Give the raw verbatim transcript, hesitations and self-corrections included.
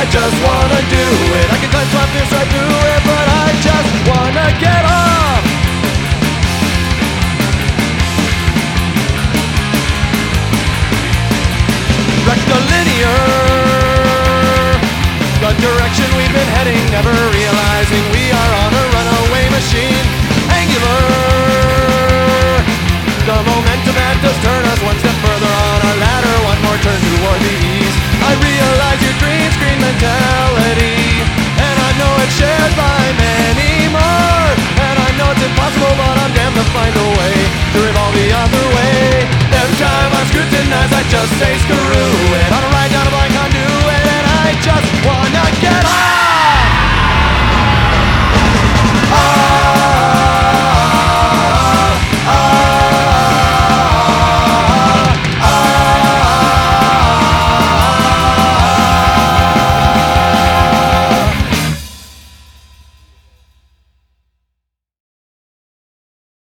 I just wanna do it. I can climb my fist right through it, but I just wanna get off. Rectilinear, the direction we've been heading, never realizing we are on a runaway machine.